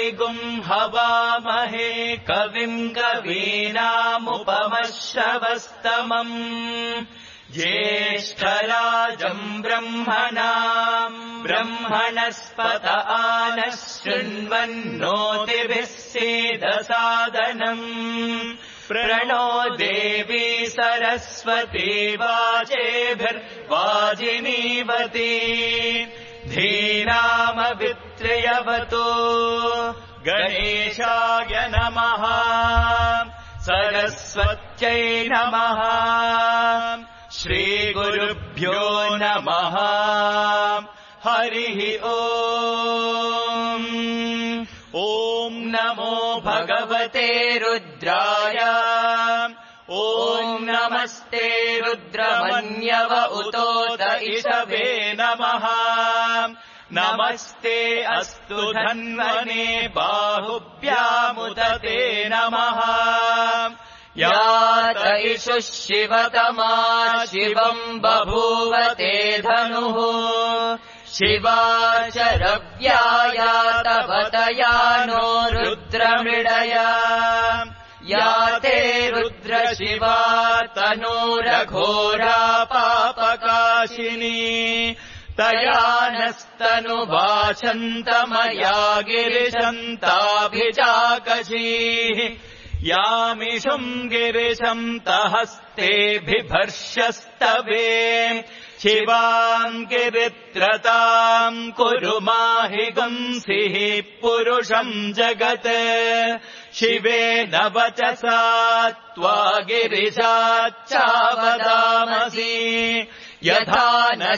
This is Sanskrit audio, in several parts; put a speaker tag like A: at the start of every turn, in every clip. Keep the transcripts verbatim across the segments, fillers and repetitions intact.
A: भर्गोदेवस्य हवामहे कविम् कवीनामुपमश्रवस्तमम् ज्येष्ठराजम् ब्रह्मणाम् ब्रह्मणस्पत आनः शृण्वन्नोतिभिः सीदसादनम् प्रणो देवी सरस्वती वाजेभिर्वाजिनीवती धीनामवित्र्यवतु गणेशाय नमः सरस्वत्यै नमः श्रीगुरुभ्यो नमः हरिः ओम् ॐ नमो भगवते रुद्राय ॐ नमस्ते रुद्रमन्यव उतोत इषवे नमः नमस्ते अस्तु धन्वने बाहुभ्यामुदते नमः यात इषुः शिवतमा शिवम् बभूवते धनुः शिवा च रव्यायातवतया नो रुद्रमृडया या ते रुद्रशिवा तनूरघोरा पापकाशिनी तया नस्तनुवाचन्तमया गिरिशन्ताभिजाकशीः यामिषुम् गिरिशन्तहस्ते बिभर्ष्यस्तवे शिवाम् गिरित्रताम् कुरु माहि गंसिः पुरुषम् जगत् शिवेन वचसा त्वा गिरिशाच्चावदामसि यथा नः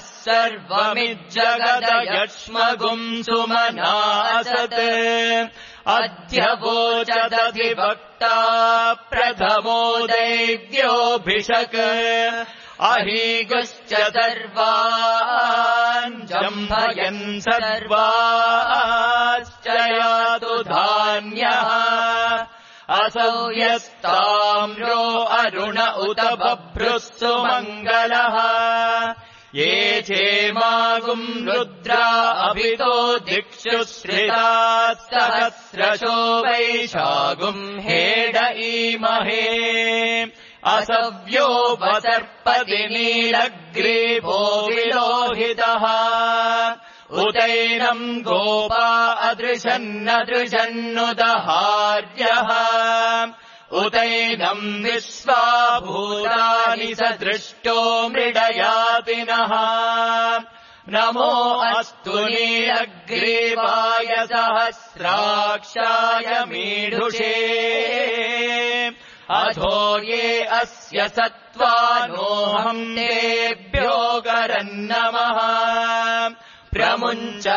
A: सर्वमिज्जगदयक्ष्मगुम् सुमना असत् अद्य वोचदधिवक्ता प्रथमो दैव्योऽभिषक् अहीगश्च सर्वान् जम्भयन् सर्वाश्च यातु धान्यः असौ यस्ताम्रो अरुण उत बभ्रुः सुमङ्गलः ये चेमागुम् रुद्रा अभितो दिक्षु श्रिताः सहस्रशो वैशागुम् हेड ईमहे असव्यो वसर्पति नीलग्रीवो विलोहितः उतैनम् गोपा अदृशन्नदृशन्नुदहार्यः उतैनम् विश्वा भूतानि सदृष्टो मृडयातिनः नमो अस्तु नीलग्रीवाय सहस्राक्षाय मीढुषे अधो ये अस्य सत्त्वानोऽहम् तेभ्यो गरन्नमः प्रमुञ्च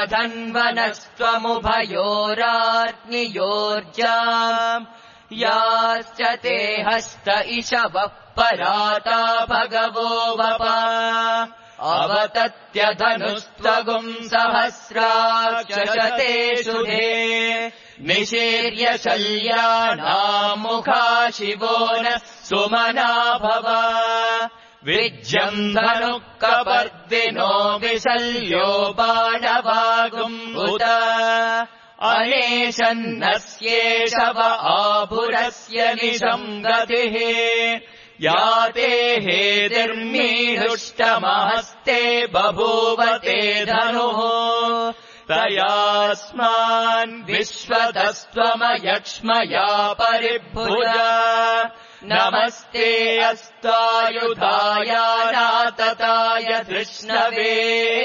A: धन्वनस्त्वमुभयोराग्नियोर्जाम् याश्च ते हस्त इषवः पराता भगवो वपा अवतत्य धनुस्त्वगुम् सहस्राक्षते शुधे निशीर्य शल्यानाम् मुखा शिवो नः सुमना भव विज्यम् धनुः कपर्दिनो विशल्यो बाणवागुम् उत अनेशन्नस्येषव आभुरस्य निशम् गतिः याते हेतिर्मीढुष्टमहस्ते बभूवते धनुः तयास्मान् विश्वतस्त्वमयक्ष्मया परिभुज नमस्ते अस्तायुधायानातताय धृष्णवे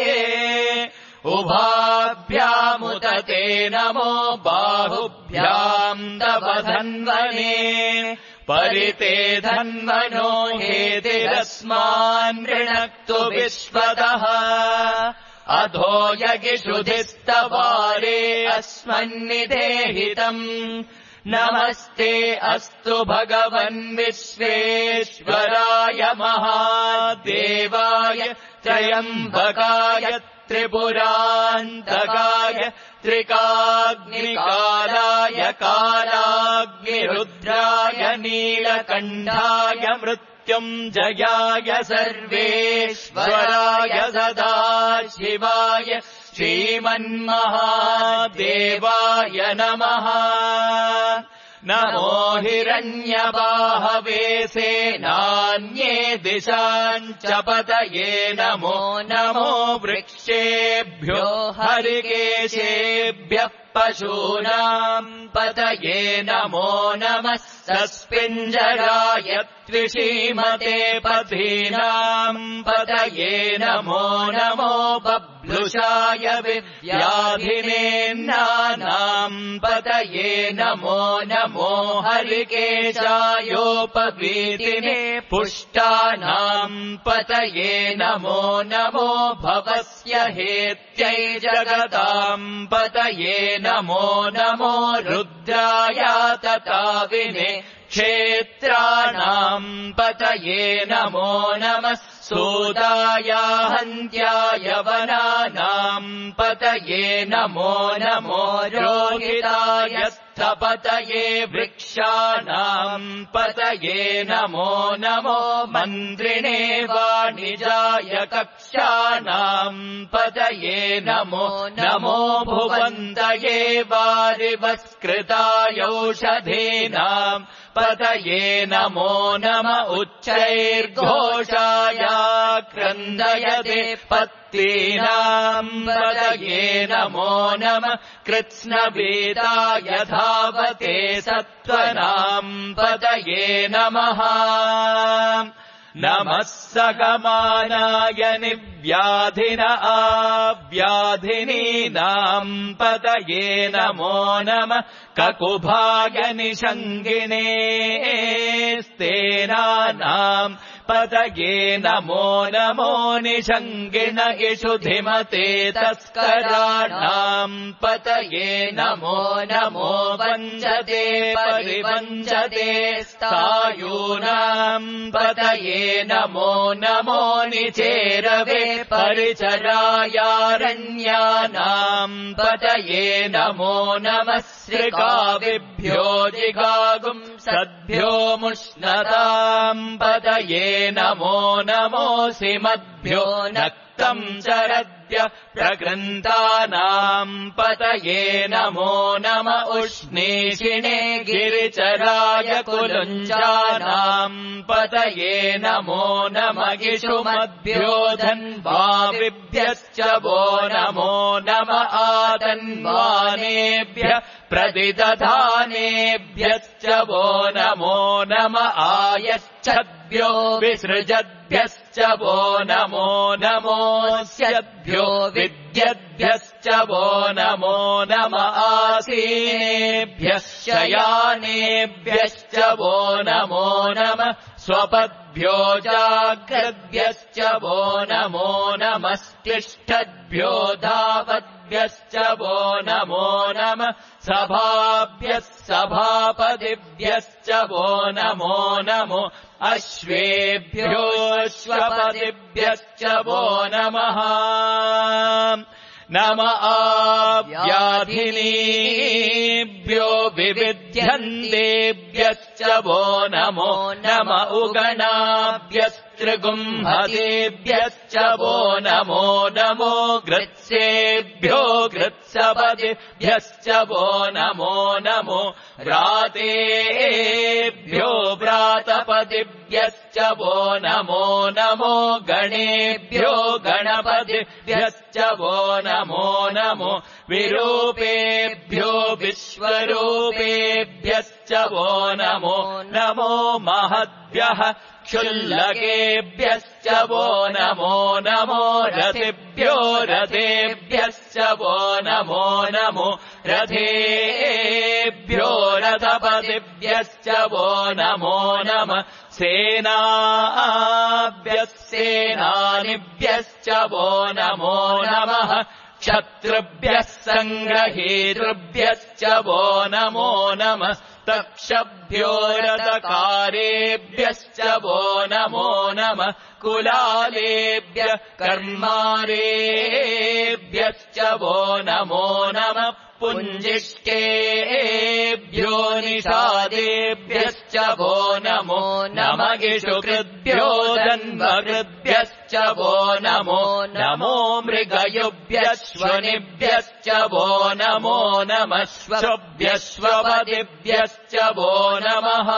A: उभाभ्यामुदते नमो बाहुभ्याम् तव धन्वने परिते धन्वनो हेतिरस्मान् ऋणक्तु विश्वतः अधो यगिषुधिस्तवारे अस्मन्निदेहितम् नमस्ते अस्तु भगवन् विश्वेश्वराय महादेवाय त्र्यम्बकाय त्रिपुरान्तकाय त्रिकाग्निकालाय कालाग्निरुद्राय नीलकण्ठाय मृत्युञ्जयाय सर्वेश्वराय सदाशिवाय श्रीमन्महादेवाय नमः। नमो हिरण्यबाहवे सेनान्ये दिशाञ्च पतये नमो नमो वृक्षेभ्यो हरिकेशेभ्यः पशूनाम् पतये नमो नमः। सस्पिञ्जराय त्विषीमते पथीनाम् पतये नमो नमो। बभ्लुषाय विव्याधिनेन्नानाम् पतये नमो नमो। हरिकेशायोपवीतिने पुष्टानाम् पतये नमो नमो। भवस्य हेत्यै जगताम् पतये नमो नमो। रुद्राय तताविने क्षेत्राणाम् पतये नमो नमः। सूदाय हन्त्याय वनानाम् पतये नमो नमो। रोहिताय स्थपतये वृक्षाणाम् पतये नमो नमो। मन्त्रिणे वाणिजाय कक्षाणाम् पतये नमो नमो। भुवन्तये वारिवस्कृतायौषधीनाम् पतये नमो नम। उच्चैर्घोषाय क्रन्दयते पत्तीनाम् पतये नमो नम। कृत्स्नवेदाय धावते सत्त्वनाम् पतये नमः। नमः सगमानाय निव्याधिन आव्याधिनीनाम् पतये नमो नमः। ककुभाय निषङ्गिणे स्तेनानाम् पतये नमो नमो। निषङ्गिण इषुधिमते तस्कराणाम् पतये नमो नमो। वञ्चते परिवञ्चते स्थायूनाम् पतये नमो नमो। निचेरवे परिचरायारण्यानाम् पतये नमो नमः। श्रिकाविभ्यो जिगागुम् सद्भ्यो मुष्णताम् पतये नमो नमो। सिमद्भ्यो नक्तम् चरद्य प्रकृन्तानाम् पतये नमो नम। उष्णीषिणे गिरिचराय कुलुञ्जानाम् पतये नमो नम। इषुमद्भ्यो धन्वाविभ्यश्च वो नमो नम। आतन्वानेभ्यः प्रतिदधानेभ्यश्च वो नमो नम। आयच्छद्भ्यो विसृजद्भ्यश्च वो नमो नमोऽस्यद्भ्यो विद्यद्भ्यश्च वो नमो नम। आसीनेभ्यः शयानेभ्यश्च वो नमो नम। स्वपद्भ्यो जाग्रद्भ्यश्च वो नमो नमस्तिष्ठद्भ्यो धावद्भ्यश्च वो नमो नम। सभाभ्यः सभापतिभ्यश्च वो नमो नमो। अश्वेभ्योऽश्वपतिभ्यश्च वो नमः। नम आव्याधिनीभ्यो विविध्यन्तेभ्यश्च वो नमो नम। उगणाभ्यस्त्रिगुम्हतेभ्यश्च वो नमो नमो। गृत्सेभ्यो गृत्सपतिभ्यश्च वो नमो नमो। व्रातेभ्यो व्रातपतिभ्यश्च वो नमो नमो। गणेभ्यो गणपतिभ्यश्च वो नमो नमो। विरूपेभ्यो विश्वरूपेभ्यश्च वो नमो नमो। महद्भ्यः क्षुल्लकेभ्यश्च वो नमो नमो। रथेभ्यो रथेभ्यश्च वो नमो नमो। रथेभ्यो रथपतिभ्यश्च वो नमो नमः। सेनाभ्यः सेनानिभ्यश्च वो नमो नमः। क्षत्रुभ्यः सङ्ग्रहेतृभ्यश्च वो नमो नमः। तक्षभ्यो रथकारेभ्यश्च वो नमो नमः। कुलालेभ्यः कर्मारेभ्यश्च वो नमो नमः। पुञ्जिष्टेभ्यो निषादेभ्यश्च वो नमो नमः। इषुकृद्भ्यो जन्मकृद्भ्यश्च वो नमो नमो मृगयुभ्यश्वनिभ्यश्च वो नमो नमः श्वभ्यश्वपदिभ्यश्च वो नमः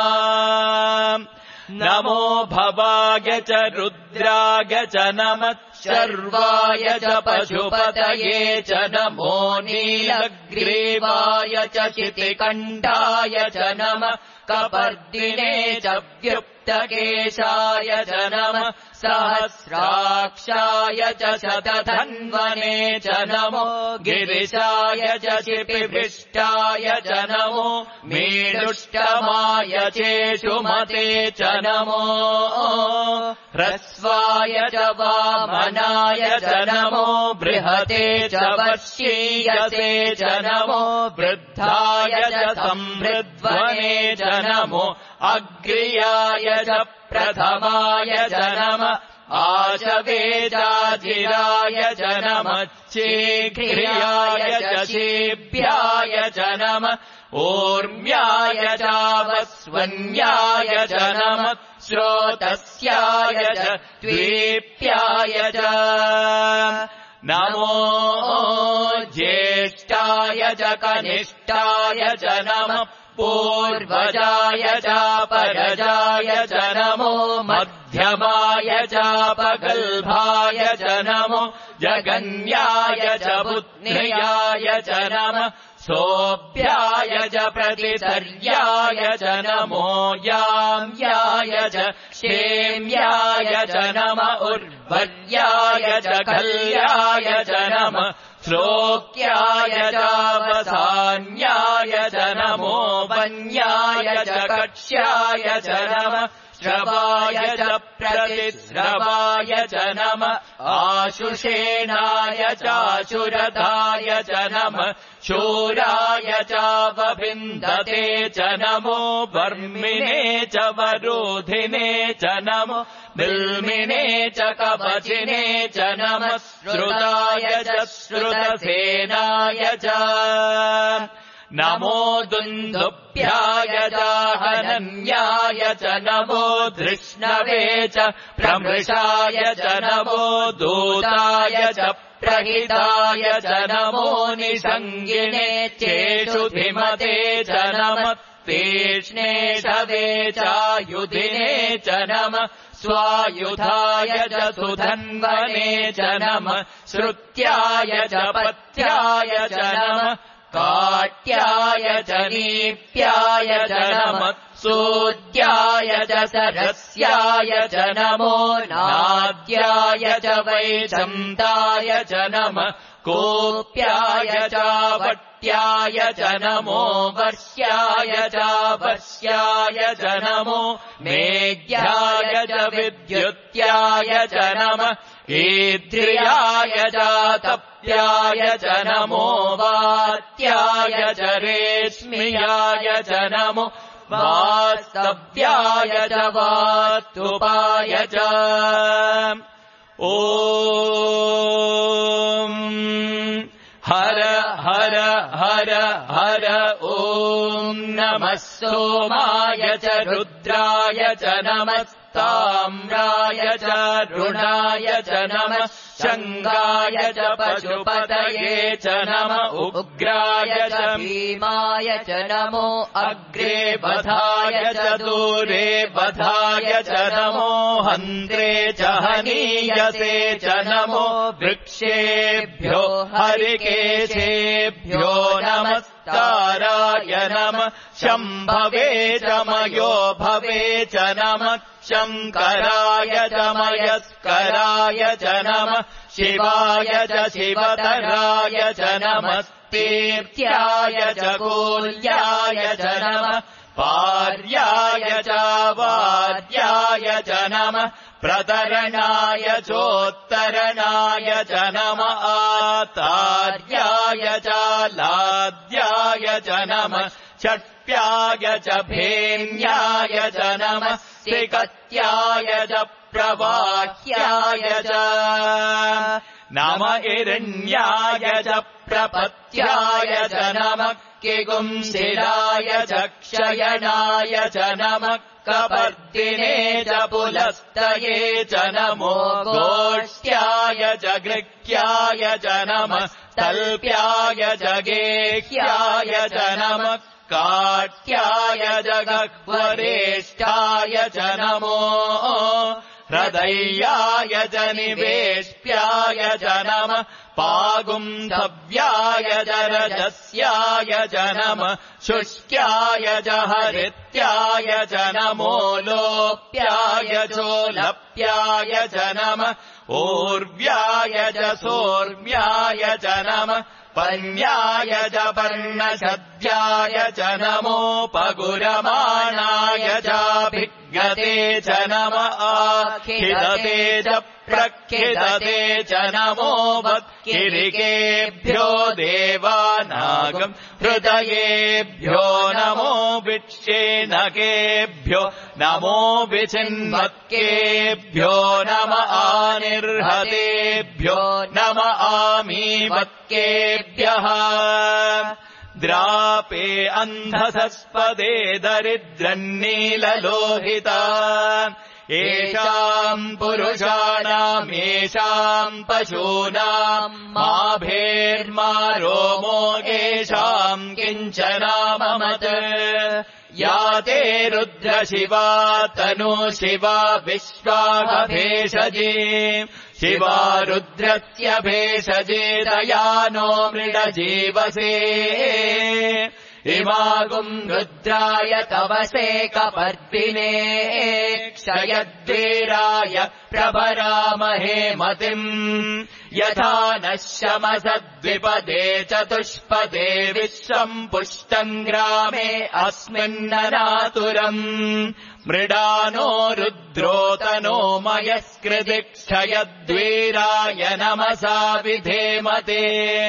A: नमो भवाय च रुद्राय च नमः शर्वाय च पशुपतये च नमो नीलग्रीवाय च शितिकण्ठाय च नमः कपर्दिने च व्युक्तकेशाय च नमः सहस्राक्षाय च शतधन्वने च नमो गिरिशाय च शिपिभृष्टाय च नमो मेरुष्टमाय चेषुमते च नमो ह्रस्वाय च वामनाय च नमो बृहते च वश्यीयसे च नमो वृद्धाय च संवृद्ध्वने च नमो अग्र्याय च प्रथमाय च नमः आशवेजाजिराय च नमः शीघ्र्याय च शीभ्याय च नमः ऊर्म्याय चावस्वन्याय च नमः श्रोतस्याय च द्वीप्याय च नमो ज्येष्ठाय च कनिष्ठाय च नमः पूर्वजाय चापरजाय च नमो मध्यमाय चापगल्भाय च नमो जगन्याय च पुत्न्याय च नमः सोऽभ्याय च प्रतिसर्याय च नमो याम्याय च क्षेम्याय च नमः उर्वर्याय च कल्याय च नमः श्लोक्याय चावसान्याय च नमो वन्याय च कक्ष्याय च नमः श्रवाय च प्रतिश्रवाय च नमः आशुषेणाय चाशुरथाय च नमः शूराय चावभिन्दते च नमो वर्मिणे च वरोधिने च नमो बिल्मिने च कवचिने च नमः श्रुताय च श्रुतसेनाय च नमो दुन्दुभ्याय चाहनन्याय च नमो धृष्णवे च प्रमृषाय च नमो दूताय च प्रहिताय च नमो निषङ्गिने चेषुधिमते च नमः तीक्ष्णे शवे चायुधिने च नमः स्वायुधाय च सुधन्वने च नमः श्रुत्याय च पथ्याय च नमः काट्याय च नीप्याय च नमः सूद्याय च सरस्याय च नमो नाद्याय च वैशन्ताय च नमः कोप्याय चावट्याय च नमो वर्ष्याय चावर्ष्याय च नमो मेघ्याय च विद्युत्याय च नमः ईद्रियाय चातप्याय च नमो वात्याय च रेश्म्याय च नमो वास्तव्याय च वास्तुपाय च ॐ हर हर हर हर ॐ नमः सोमाय च रुद्राय च नमः ताम्राय च रुणाय च नमः शङ्गाय च पशुपतये च नमः उग्राय च भीमाय च नमो अग्रे बधाय च दूरे बधाय च नमो हन्त्रे च हनीयसे च नमो वृक्षेभ्यो हरिकेशेभ्यो नमस्काराय नमः शम्भवे च मयो भवे च नमः शङ्कराय च मयस्कराय च नमः शिवाय च शिवतराय च नमः तीर्थ्याय च कूल्याय च नमः पार्याय च वार्याय च नमः प्रतरणाय चोत्तरणाय च नमः आतार्याय च लाद्याय च नमः षट्प्याय च भेन्याय च नमः सिकत्याय च प्रवाह्याय च नम हिरण्याय च प्रपत्याय च नमः किगुंसिलाय च क्षयणाय च नमः कपर्दिने च पुलस्तये च नमो गोष्ट्याय च गृह्याय च नमः तल्प्याय च गेह्याय च नमः काट्याय च गह्वरेष्ठाय च नमो हृदयाय च निवेष्ट्याय च नमः पागुंसव्याय च रजस्याय च नमः शुष्क्याय च हरित्याय च नमो लोप्याय चोलप्याय च नमः ऊर्व्याय च सोर्व्याय च नमः पर्ण्याय च पर्णशद्याय च नमोपगुरमाणाय चाभिज्ञते च नमः आखिदते च प्रखिदते च नमो वत्किरिकेभ्यो देवानागम् हृदयेभ्यो नमो विक्षेणकेभ्यो नमो विचिन्वत्केभ्यो नम आनिर्हतेभ्यो नम आमीवत्केभ्यः द्रापे अन्धसस्पदे दरिद्रन्नीललोहिता येषाम् पुरुषाणाम् येषाम् पशूनाम् माभेर्मा रोमो येषाम् किञ्चनाममत् या ते रुद्रशिवा तनु शिवा विश्वाभेषजे शिवा रुद्रस्य भेषजे तया नो मृडजीवसे इमागुम् रुद्राय तवसे कपर्दिने क्षयद्वीराय प्रभरामहे मतिम् यथा नः शमसद्विपदे चतुष्पदे विश्वम् पुष्टम् ग्रामे अस्मिन्ननातुरम् मृडानो रुद्रोतनो मयस्कृति क्षयद्वीराय नमसा विधेमते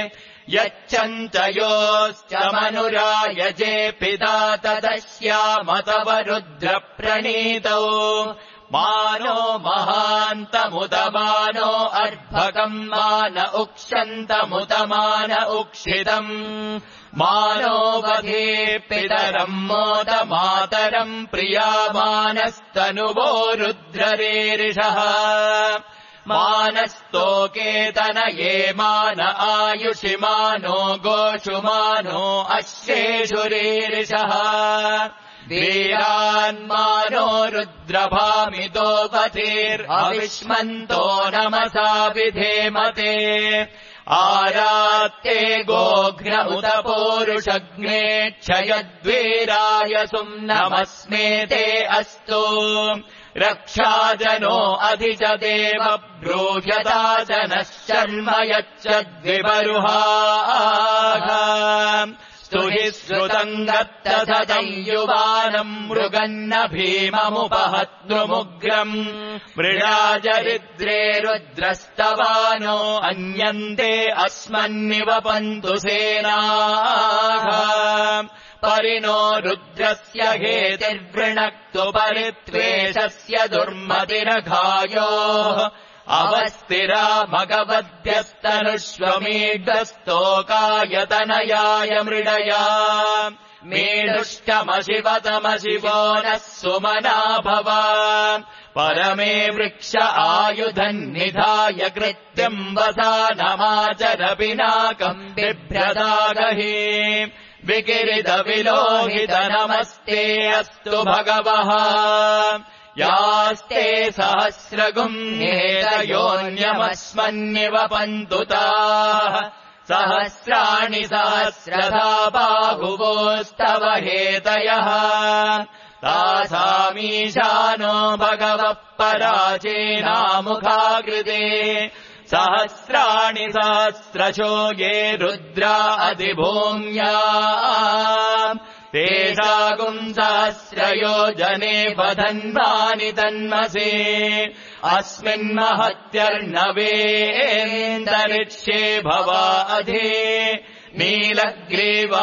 A: यच्छन्तयोश्च मनुरायजे पिता तदस्यामतव रुद्रप्रणीतौ मानो महान्तमुदमानो अर्भकम् मान उक्षन्तमुदमान उक्षितम् मानो वधे पितरम् मोद मातरम् प्रियामानस्तनुवो रुद्ररेरिषः मानस्तोकेतनये मान आयुषि मानो गोषुमानो अश्वेषुरीरिषः वीरान्मानो रुद्रभामितो पतिर्हविष्मन्तो नमसा विधेमते आरात्ते गोघ्न उत पौरुषग्ने क्षयद्वीराय सुम्नमस्मेते अस्तु रक्षाजनो अधिच देव ब्रूह्यता च नः शर्म यच्छद्विबरुहाः स्तुहि श्रुतम् दत्तसदम् युवानम् मृगन्न भीममुपहत्नुमुग्रम् मृडाजरिद्रे रुद्रस्तवानो अन्यन्ते अस्मन्निवपन्तु सेनाः परिणो रुद्रस्य हेतिर्वृणक्तु परित्वेषस्य दुर्मतिरघायोः अवस्थिरा मगवद्भ्यस्तनुष्वमीढस्तोकायतनयाय मृडया मेढुष्टमशिवतमशिवो नः सुमना भव परमे वृक्ष आयुधन्निधाय कृत्यम् वसानमाचर पिनाकम् बिभ्रदागहि विकिरित विलोहित नमस्ते अस्तु भगवः यास्ते सहस्रगुम् हेतयोऽन्यमस्मन्निवपन्तु ताः सहस्राणि सहस्रधा बाहुवोस्तव हेतयः तासामीशानो भगवः पराचेनामुखाकृते सहस्राणि सहस्रशो ये रुद्रा अधिभूम्या तेषागुम् सहस्रयोजने बधन्वानि तन्मसे अस्मिन्महत्यर्णवेन्दरिक्ष्ये भवा अधि नीलग्रीवा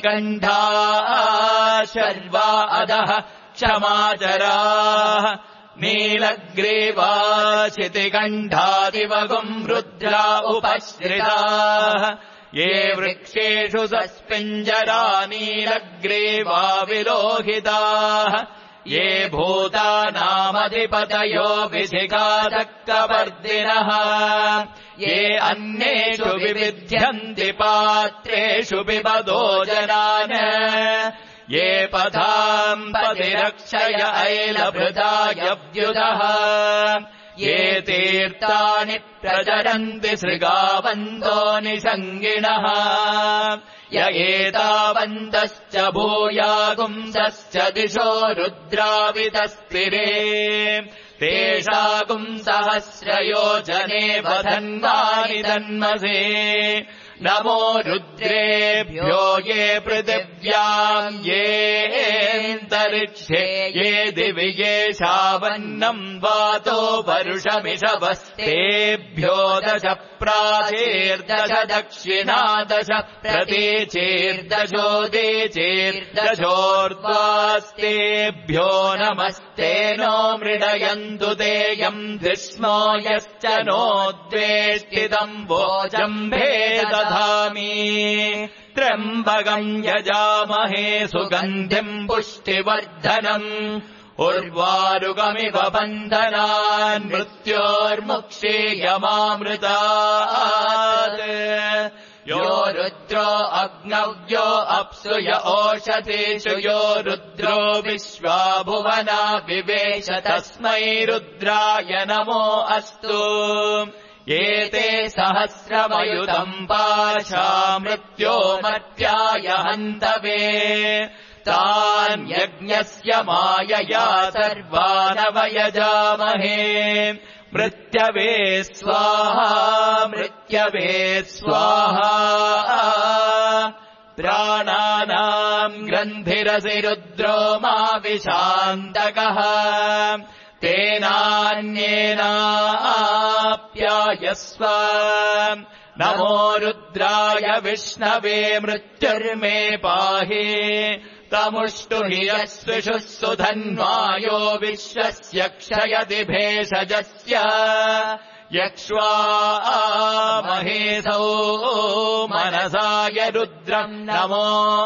A: शितिकण्ठा शर्वा अधः क्षमाचराः नीलग्रीवाशितिकण्ठादिवगुम् रुद्रा उपश्रिताः ये वृक्षेषु सस्पिञ्जरा नीलग्रीवा विलोहिताः ये भूतानामधिपतयो विधिघातकवर्दिनः ये अन्येषु विविध्यन्ति पात्रेषु पिबतो जनान् ये पथाम् पतिरक्षय ऐलभृतायव्युदः ये तीर्थानि प्रचरन्ति सृगावन्तो निसङ्गिणः य एतावन्तश्च भूयागुंसश्च दिशो रुद्रावितस्तिरे तेषागुम् सहस्रयोजने वधन्वानि तन्मसे नमो रुद्रेभ्यो ये पृथिव्याम् येऽन्तरिक्षे ये दिवि ये शावन्नम् वातो वरुषमिषवस्तेभ्यो दश प्राचीर्दश दक्षिणा दश प्रतीचीर्दशोदीचीर्दशोर्ध्वास्तेभ्यो नमस्ते नो मृडयन्तु तेयम् धिष्मो यश्च नोद्वेष्टितम् वोजम्भे दधामि त्र्यम्बकम् यजामहे सुगन्धिम् पुष्टिवर्धनम् उर्वारुकमिव बन्धनान् मृत्योर्मुक्षीयमामृतात् यो रुद्रो अग्नव्यो अप्सु य ओषधीषु यो रुद्रो विश्वा भुवना विवेश तस्मै रुद्राय नमो अस्तु एते सहस्रमयुतम् पाशा मृत्यो मर्त्याय हन्तवे तान् यज्ञस्य मायया सर्वानवयजामहे मृत्यवे स्वाहा मृत्यवे स्वाहा प्राणानाम् ग्रन्थिरसि रुद्रो मा विशान्तकः तेनान्येनाप्यायस्व नमो रुद्राय विष्णवे मृत्युर्मे पाहि तमुष्टु हि यस्विषुः सुधन्वायो विश्वस्य क्षयति भेषजस्य यक्ष्वा महेशौ मनसाय रुद्रम् नमो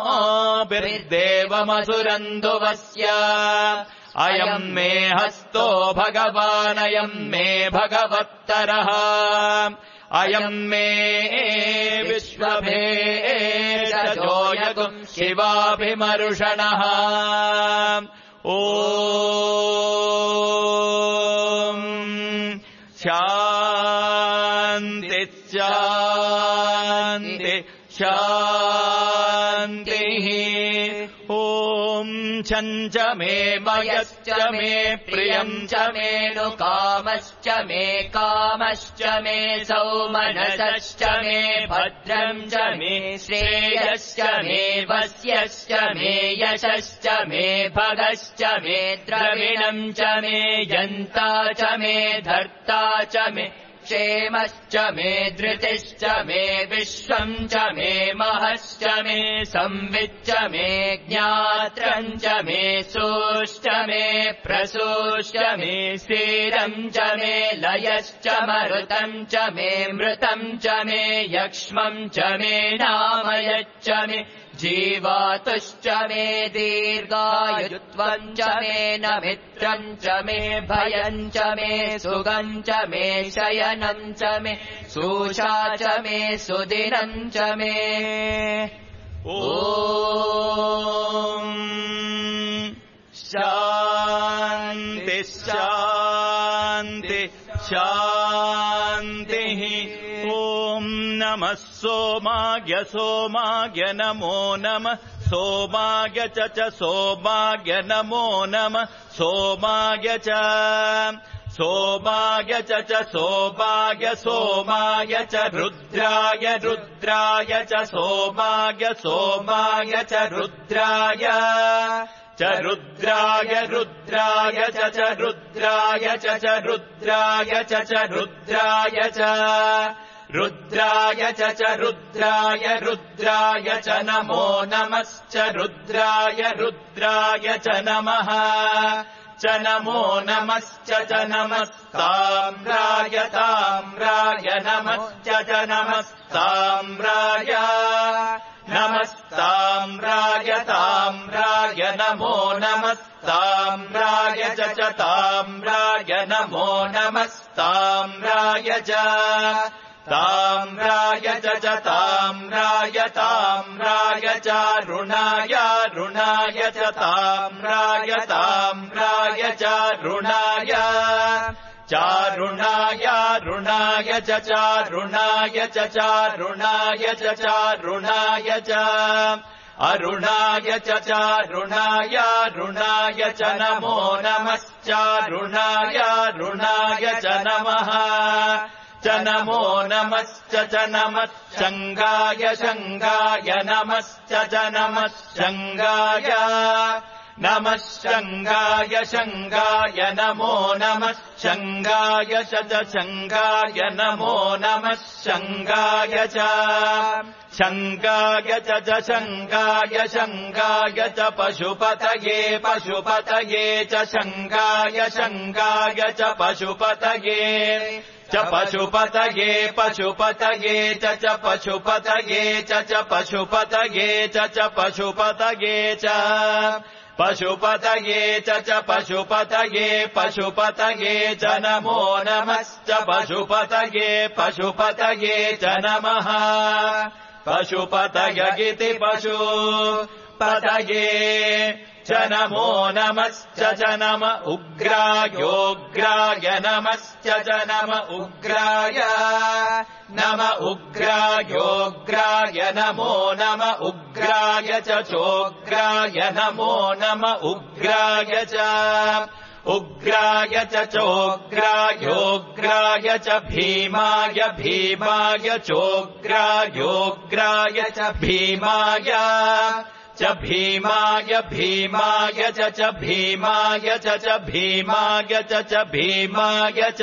A: बिर्देवमसुरन्धुवस्य अयम् मे हस्तो भगवानयम् मे भगवत्तरः अयम् मे विश्वभेषजोऽयगुम् शिवाभिमर्षणः ॐ शान्ति शान्ति शान्तिः ॐ छञ्च मे मयश्च मे प्रियम् च मे नु कामश्च मे कामश्च मे सौमनसश्च मे भद्रम् च मे श्रेयश्च मे वस्यश्च मे यशश्च मे भगश्च मे द्रविणम् च मे यन्ता च मे धर्ता च मे क्षेमश्च मे धृतिश्च मे विश्वम् च मे महश्च मे संविच्च मे ज्ञात्रम् च मे सोश्च मे प्रसोश्च मे स्थिरम् च मे लयश्च मरुतम् च मे मृतम् च मे यक्ष्मम् च मे नामयच्च मे जीवातुश्च मे दीर्घायुत्वम् च मे न मित्रम् च मे भयम् च मे सुगम् च मे शयनम् च मे सूषा च मे सुदिनम् च मे ॐ शान्ति शान्ति शान्तिः ॐ नमः सोमाय सोमाय नमो नमः सोमाय च च सोमाय नमो नमः सोमाय च सोमाय च च सोमाय सोमाय च रुद्राय रुद्राय च सोमाय सोमाय च रुद्राय च रुद्राय रुद्राय च च रुद्राय च च रुद्राय च च रुद्राय च रुद्राय च च रुद्राय रुद्राय च नमो नमश्च रुद्राय रुद्राय च नमः च नमो नमश्च च नमस्ताम्राय ताम्राय नमश्च च नमस्ताम्राय नमस्ताम्राय ताम्राय नमो नमस्ताम्राय च च ताम्राय नमो नमस्ताम्राय च ताम्राय च च ताम्राय ताम्राय चारुणाय रुणाय च ताम्राय ताम्राय चारुणाय चारुणाय रुणाय च चारुणाय च चारुणाय च चारुणाय च अरुणाय च चारुणाय रुणाय च नमो नमश्चारुणाय रुणाय च नमः च नमो नमश्च च नमः शङ्गाय शङ्गाय नमश्च च नमः शङ्गाय नमः शङ्गाय शङ्गाय नमो नमः शङ्गाय च च शङ्गाय नमो नमः शङ्गाय च शङ्गाय च च शङ्गाय शङ्गाय च पशुपतये पशुपतये च शङ्गाय शङ्गाय च पशुपतये च पशुपतये पशुपतये च च पशुपतये च च पशुपतये च च पशुपतये च पशुपतये च च पशुपतये पशुपतये च नमो नमश्च पशुपतये पशुपतये च नमः पशुपतय इति पशुपतये च नमो नमश्च च नम उग्रायोग्राय नमश्च च नम उग्राय नम उग्रायोग्राय नमो नम उग्राय च चोग्राय नमो नम उग्राय च उग्राय च चोग्रायोग्राय च भीमाय भीमाय चोग्रायोग्राय च भीमाय च भीमाय भीमाय च च भीमाय च च भीमाय च च भीमाय च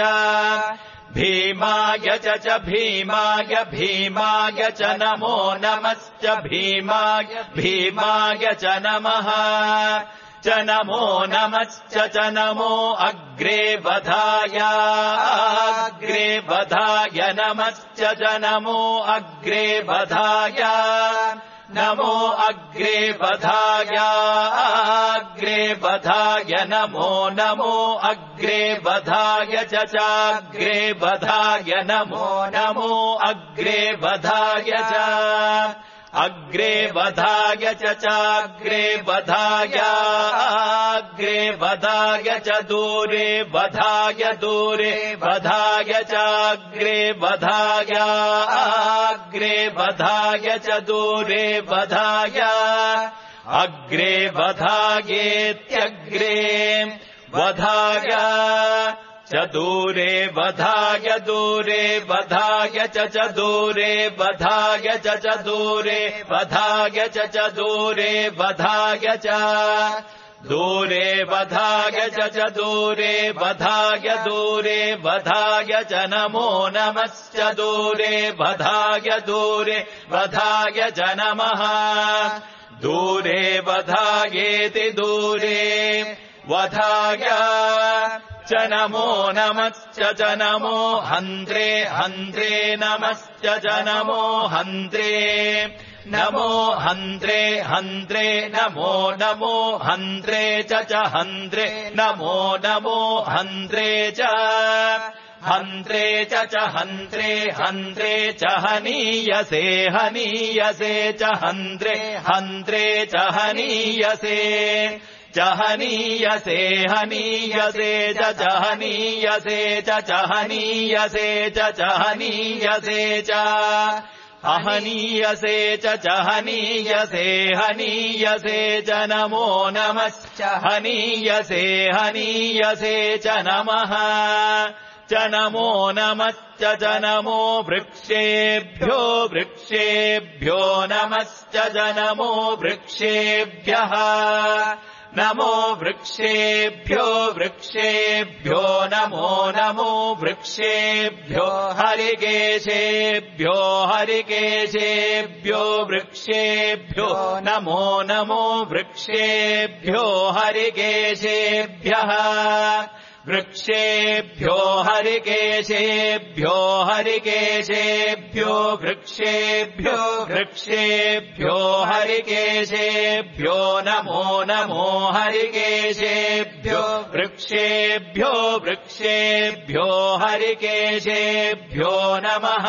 A: भीमाय च च भीमाय भीमाय च नमो नमश्च भीमाय भीमाय च नमः च नमो नमश्च च नमो अग्रे वधाय अग्रे वधाय नमश्च च नमो अग्रे वधाय नमो अग्रे वधाय अग्रे वधाय नमो नमो अग्रे वधाय च चाग्रे वधाय नमो नमो अग्रे वधाय च अग्रे वधाय च चाग्रे वधाय अग्रे वधाय च दूरे वधाय दूरे वधाय चाग्रे वधाय अग्रे वधाय च दूरे वधाय अग्रे वधायेत्यग्रे वधाय च दूरे वधाय दूरे वधाय च च दूरे वधाय च च दूरे वधाय च च दूरे वधाय च दूरे वधाय च च दूरे वधाय दूरे वधाय च नमो नमश्च दूरे वधाय दूरे वधाय च नमः दूरे वधायेति दूरे वधाय च नमो नमश्च च नमो हन्त्रे हन्त्रे नमश्च च नमो हन्त्रे नमो हन्त्रे हन्त्रे नमो नमो हन्त्रे च च हन्त्रे नमो नमो हन्त्रे च हन्त्रे च च हन्त्रे हन्त्रे च हनीयसे हनीयसे च हन्त्रे हन्त्रे च हनीयसे च हनीयसे हनीयसे च च हनीयसे च च हनीयसे च च हनीयसे च अहनीयसे च च हनीयसे हनीयसे च नमो नमश्च हनीयसे हनीयसे च नमः च नमो नमश्च च नमो वृक्षेभ्यो वृक्षेभ्यो नमश्च च नमो वृक्षेभ्यः नमो वृक्षेभ्यो वृक्षेभ्यो नमो नमो वृक्षेभ्यो हरिकेशेभ्यो हरिकेशेभ्यो वृक्षेभ्यो नमो नमो वृक्षेभ्यो हरिकेशेभ्यः वृक्षेभ्यो हरिकेशेभ्यो हरिकेशेभ्यो वृक्षेभ्यो वृक्षेभ्यो हरिकेशेभ्यो नमो नमो हरिकेशेभ्यो वृक्षेभ्यो वृक्षेभ्यो हरिकेशेभ्यो नमः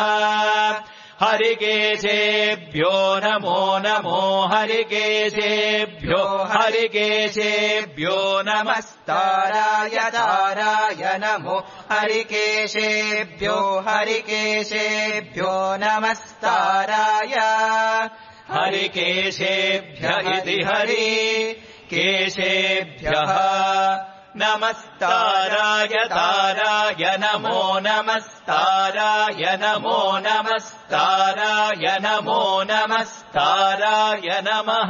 A: हरिकेशेभ्यो नमो नमो हरिकेशेभ्यो हरिकेशेभ्यो नमस्ताराय ताराय नमो हरिकेशेभ्यो हरिकेशेभ्यो नमस्ताराय हरिकेशेभ्य इति हरि केशेभ्यः नमस्ताराय ताराय नमो नमस्ताराय नमो नमस्ताराय नमो नमस्ताराय नमः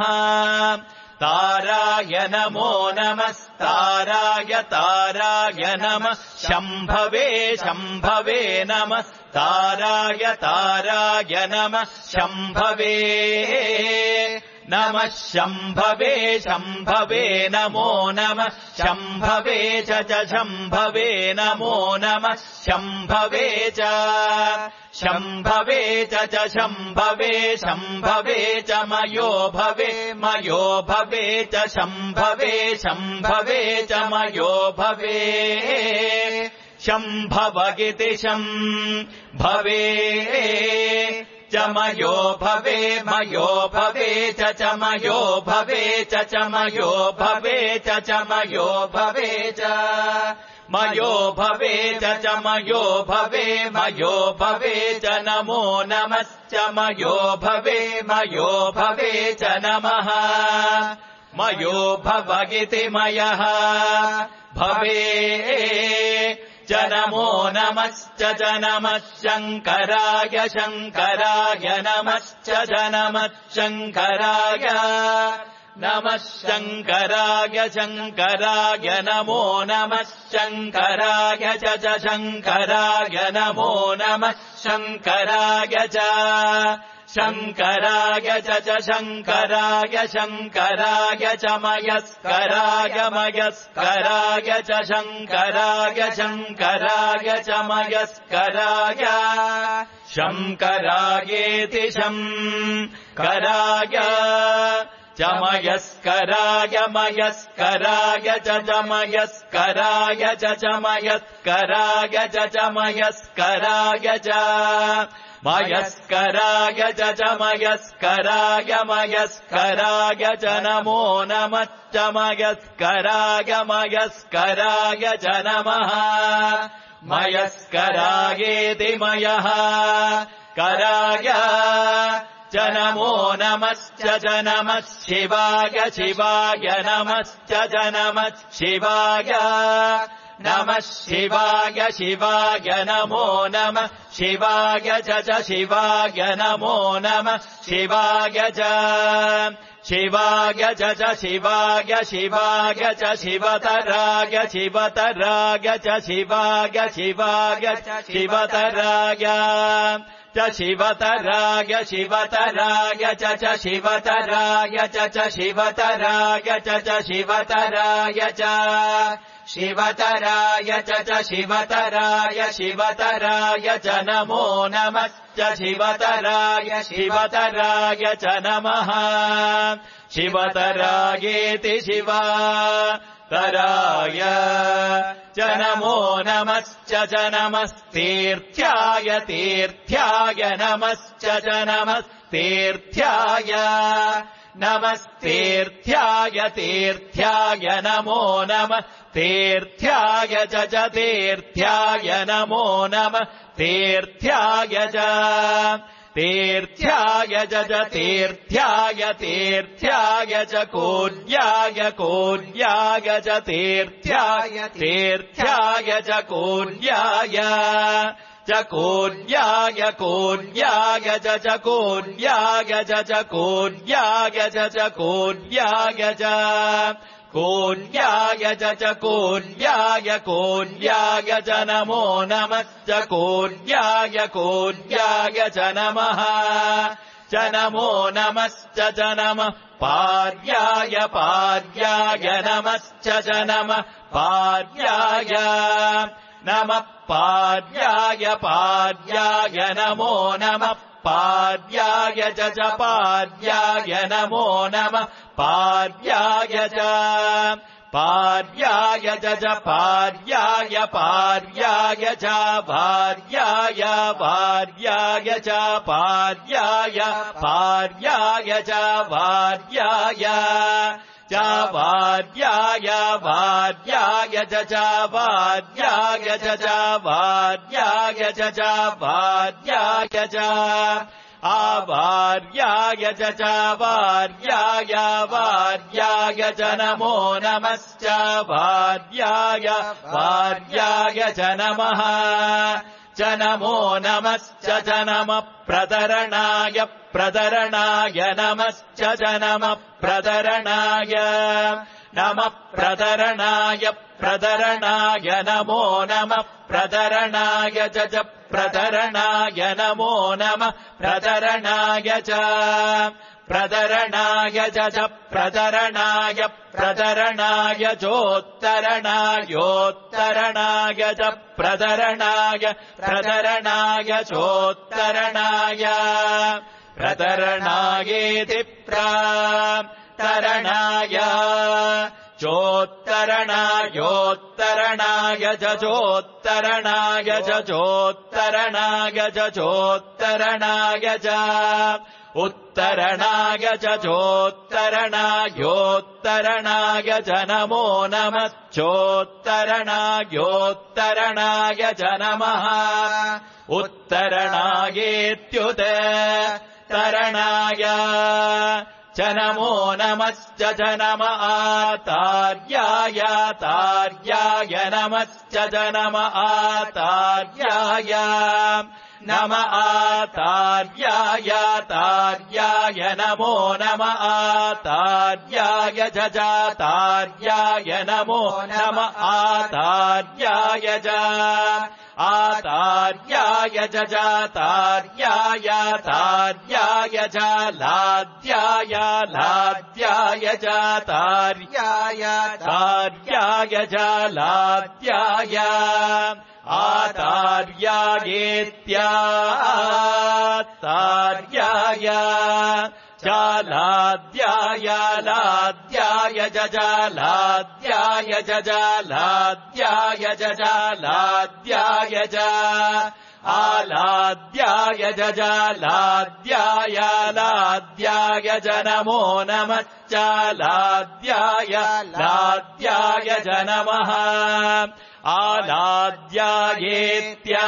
A: ताराय नमो नमस्ताराय ताराय नमः शम्भवे शम्भवे नमस्ताराय ताराय नमः शम्भवे नमः शम्भवे शम्भवे नमो नमः शम्भवे च च शम्भवे नमो नमः शम्भवे च शम्भवे च च शम्भवे शम्भवे च मयो भवे मयो भवे च शम्भवे शम्भवे च मयो भवे शम्भवगिति शम्भवे च मयो भवे मयो भवे च च मयो भवे च च मयो भवे च च मयो भवे च मयो भवे च च मयो भवे मयो भवे च नमो नमश्च मयो भवे मयो भवे च नमः मयो भवगिति मयः भवे च नमो नमश्च च नमः शङ्कराय शङ्कराय नमश्च च नमः शङ्कराय नमः शङ्कराय शङ्कराय नमो नमः शङ्कराय च च शङ्कराय नमो नमः शङ्कराय च शङ्कराय च च शङ्कराय शङ्कराय च मयस्कराय मयस्कराय च शङ्कराय शङ्कराय च मयस्कराय शङ्करायेति शङ्कराय च मयस्कराय मयस्कराय च च मयस्कराय च च मयस्कराय च च मयस्कराय च मयस्कराय च च मयस्कराय मयस्कराय च नमो नमश्च मयस्कराय मयस्कराय च नमः मयस्करायेति मयः कराय च नमो नमश्च च नमः शिवाय शिवाय नमश्च च नमः शिवाय नमः शिवाय शिवाय नमो नमः शिवाय च च शिवाय नमो नमः शिवाय च शिवाय च च शिवाय शिवाय च शिवतराय शिवतराय च शिवाय शिवाय च शिवतराय च शिवतराय शिवतराय च च शिवतराय च च शिवतराय च च शिवतराय च शिवतराय च च शिवतराय शिवतराय च नमो नमश्च शिवतराय शिवतराय च नमः शिवतरायेति शिवतराय च नमो नमश्च च नमस्तीर्थ्याय तीर्थ्याय नमश्च च नमस्तीर्थ्याय नमस्तीर्थ्याय तीर्थ्याय नमो नमः तीर्थ्याय च च तीर्थ्याय नमो नमः तीर्थ्याय च तीर्थ्याय च च तीर्थ्याय तीर्थ्याय च कूर्याय कूर्याय च तीर्थ्याय तीर्थ्याय च कूर्याय च कूर्याय कूर्याय च च कूर्याय च च कूर्याय च च कूर्याय च कोल्याय च च कोल्याय कोल्याय च नमो नमश्च कोल्याय कोल्याय च नमः च नमो नमश्च च नमः पार्याय पार्याय नमश्च च नमः पार्याय नमः पार्याय पार्याय नमो नमः पार्याय च च पार्याय नमो नमः पार्याय च पार्याय च च पार्याय पार्याय च भार्याय भार्याय च पार्याय पार्याय च भार्याय च भार्याय भार्याय च च भार्याय च च भार्याय च च भार्याय च आभार्याय च च भार्याय भार्याय च नमो नमश्च भार्याय भार्याय च नमः च नमो नमश्च च नमः प्रतरणाय प्रतरणाय नमश्च च नमः प्रतरणाय नमः प्रतरणाय प्रतरणाय नमो नमः प्रतरणाय च च प्रतरणाय नमो नमः प्रतरणाय च प्रतरणाय च च प्रतरणाय प्रतरणाय चोत्तरणायोत्तरणाय च प्रतरणाय प्रतरणाय चोत्तरणाय प्रतरणायेति प्रतरणाय चोत्तरणायोत्तरणाय च चोत्तरणाय च चोत्तरणाय च चोत्तरणाय च उत्तरणाय च चोत्तरणायोत्तरणाय च नमो नमः चोत्तरणायोत्तरणाय च नमः उत्तरणायेत्युत्तरणाय च नमो नमश्च च नम आतार्याय तार्याय नमश्च च नम आतार्याय नम आतार्याय तार्याय नमो नम आतार्याय च च तार्याय नमो नम आतार्याय च आतार्याय च च तार्याय तार्याय च लाद्याय लाद्याय च तार्याय तार्याय च लाद्याय आतार्यायेत्यातार्याय च लाद्याय लाद्याय च च लाद्याय च च लाद्याय च च लाद्याय च आलाद्याय च च लाद्याय लाद्याय च नमो नमश्च लाद्याय लाद्याय च नमः आलाद्यायेत्या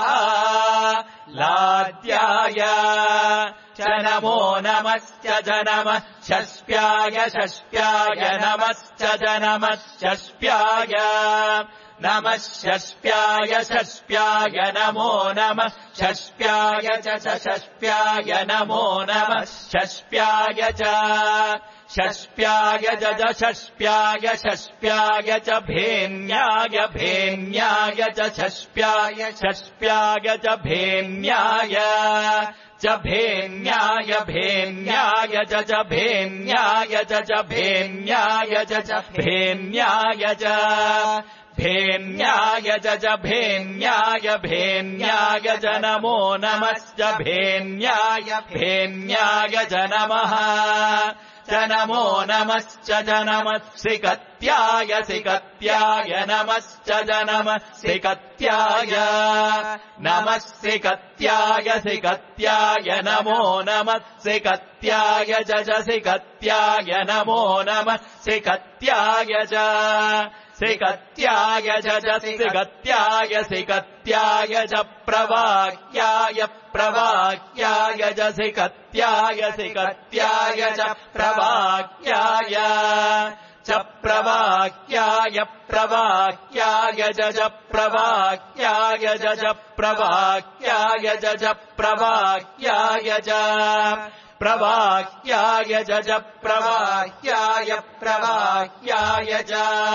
A: लाद्याय च नमो नमश्च च नमः षष्प्याय षष्प्याय नमश्च च नमः षष्प्याय नमः षष्प्याय षष्प्याय नमो नमः षष्प्याय च च षष्प्याय नमो नमः षष्प्याय च षष्प्याय च च षष्प्याय षष्प्याय च भेन्याय भेन्याय च षष्प्याय षष्प्याय च भेन्याय च भेन्याय भेन्याय च च भेन्याय च च भेन्याय च च भेन्याय च भेन्याय च च भेन्याय भेन्याय च नमो नमश्च भेन्याय भेन्याय च नमः च नमो नमश्च च नमः सिकत्याय सिकत्याय नमश्च च नमः सिकत्याय नमः सिकत्याय सिकत्याय नमो नमः सिकत्याय च च सिकत्याय नमो नमः सिकत्याय च सिकत्याय च च सिकत्याय सिकत्याय च प्रवाक्याय प्रवाक्याय च सिकत्याय सिकत्याय च प्रवाक्याय च प्रवाक्याय प्रवाक्याय च च प्रवाक्याय च च प्रवाक्याय च च प्रवाक्याय च प्रवाह्याय जज प्रवाह्याय प्रवाह्याय च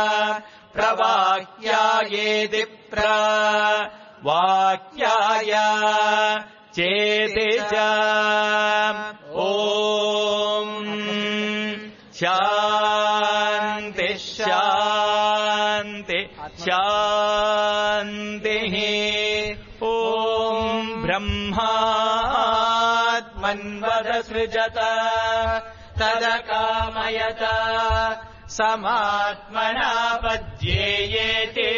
A: प्रवाह्यायेति प्रवाह्याय चेति च ॐ शान्ति शान्ति शान्तिः ॐ ब्रह्मात्मन्वदसृजत तदकामयत समात्मना पद्येयेते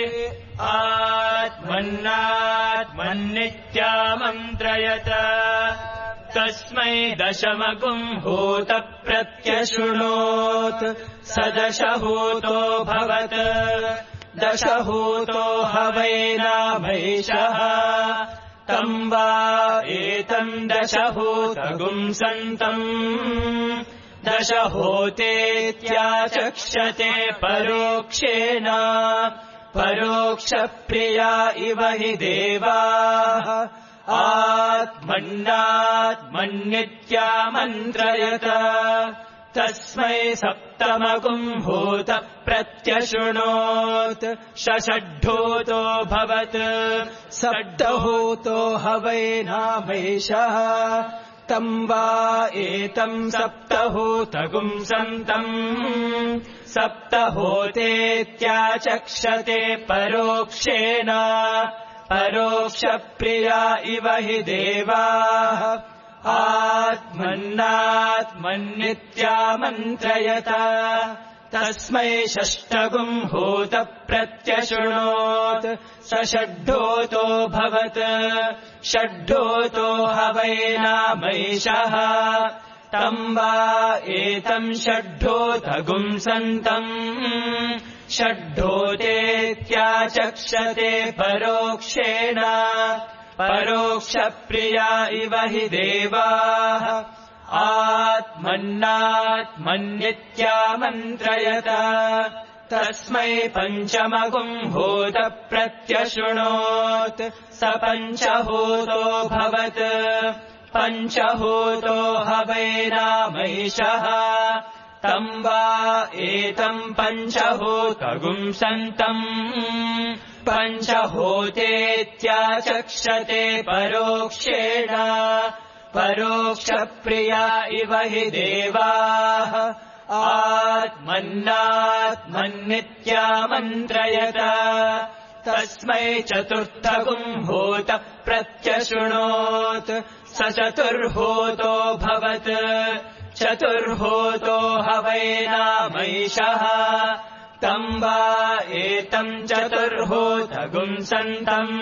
A: आत्मन्नात्मन्नित्यामन्त्रयत तस्मै दशमगुम् भूतप्रत्यशृणोत् स दशभूतो भवत् दशभूतो ह वै नामैषः तम् वा एतम् दशभूतगुम् सन्तम् दशहोतेत्याचक्षते परोक्षेण परोक्षप्रिया इव हि देवाः आत्मन्नात्मन्नित्यामन्त्रयत तस्मै सप्तमगुम् भूतप्रत्यशृणोत् षड्भूतो भवत् सप्तभूतो ह वै नामैषः तम् वा एतम् सप्तभूतगुम् सन्तम् सप्तहोतेत्याचक्षते परोक्षेण परोक्षप्रिया इव हि देवाः आत्मन्नात्मन्नित्यामन्त्रयत तस्मै षष्ठगुम् भूतप्रत्यशृणोत् स षड्भूतो भवत् षड्भूतो ह वै नामैषः तम् वा एतम् षड्भूतगुम् सन्तम् षड्भूतेत्याचक्षते परोक्षेण परोक्षप्रिया इव हि देवाः आत्मन्नात्मन्नित्यामन्त्रयत तस्मै पञ्चमगुम् भूतप्रत्यशृणोत् स पञ्चभूतो भवत् पञ्चभूतो ह वै नामैषः तम् वा एतम् पञ्चभूतगुम् सन्तम् पञ्चभूतेत्याचक्षते परोक्षेण परोक्षप्रिया इव हि देवाः आत्मन्नात्मन्नित्यामन्त्रयत तस्मै चतुर्थगुम् भूतप्रत्यशृणोत् स चतुर्भूतो भवत् चतुर्भूतो ह वै नामैषः तम् वा एतम् चतुर्भूतगुम् सन्तम्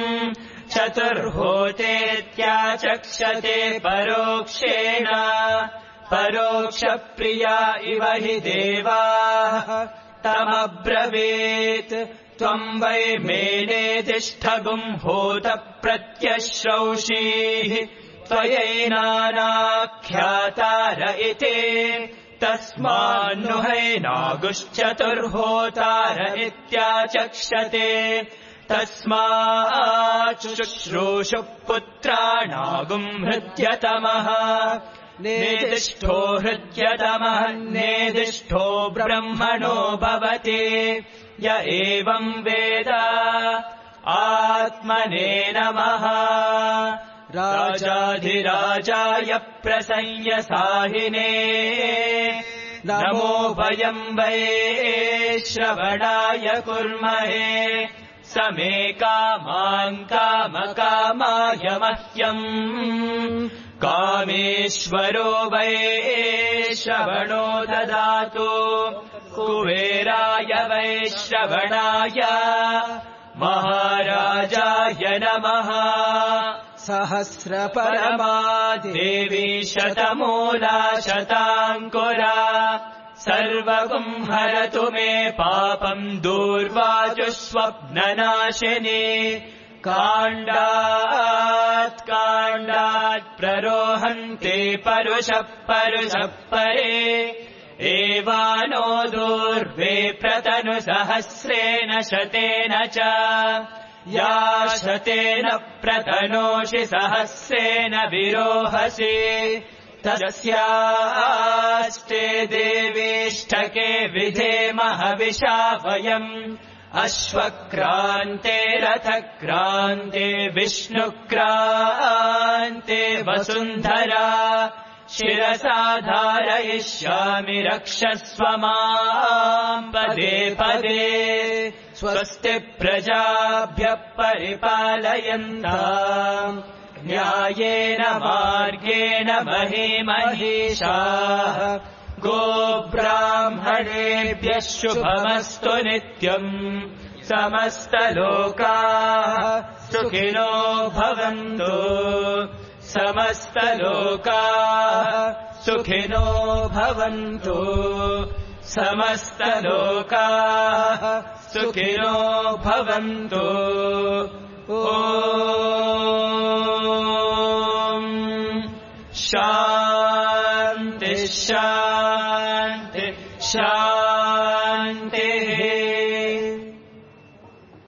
A: चतुर्भूतेत्याचक्षते परोक्षेण परोक्षप्रिया इव हि देवाः तमब्रवीत् त्वम् वै मेनेतिष्ठगुम् भूतप्रत्यश्रौषीः त्वयैनानाख्यातार इति तस्मान्नुहैनागुश्चतुर्होतार इत्याचक्षते तस्माच्छुश्रूषु पुत्राणागुम् हृद्यतमः नेदिष्ठो हृद्यतमः नेदिष्ठो ब्रह्मणो भवति य एवम् वेद आत्मने नमः राजाधिराजाय प्रसंयसाहिने नमो वयम् वै श्रवणाय कुर्महे समे कामान् कामकामाय मह्यम् कामेश्वरो वै श्रवणो ददातु कुबेराय वै श्रवणाय महाराजाय नमः सहस्रपरमा देवी शतमूला शताङ्कुरा सर्वगुम् हरतु मे पापम् दूर्वाजुस्वप्ननाशिनी काण्डात् काण्डात् प्ररोहन्ते परुषः परुषः परे एवानो दूर्वे प्रतनु सहस्रेण शतेन च या शतेन प्रतनोषि सहस्रेण विरोहसि तस्यास्ते देवीष्ठके विधेमः हविषा वयम् अश्वक्रान्ते रथक्रान्ते विष्णुक्रान्ते वसुन्धरा शिरसा धारयिष्यामि रक्षस्व माम् पदे पदे स्वस्ति प्रजाभ्यः परिपालयन्ताम् न्यायेन मार्गेण महीमहीषाः गोब्राह्मणेभ्यः शुभमस्तु नित्यम् समस्तलोकाः सुखिनो भवन्तु समस्तलोकाः सुखिनो भवन्तु समस्तलोकाः सुखिनो भवन्तु ॐ शान्ति शान्ति शान्ति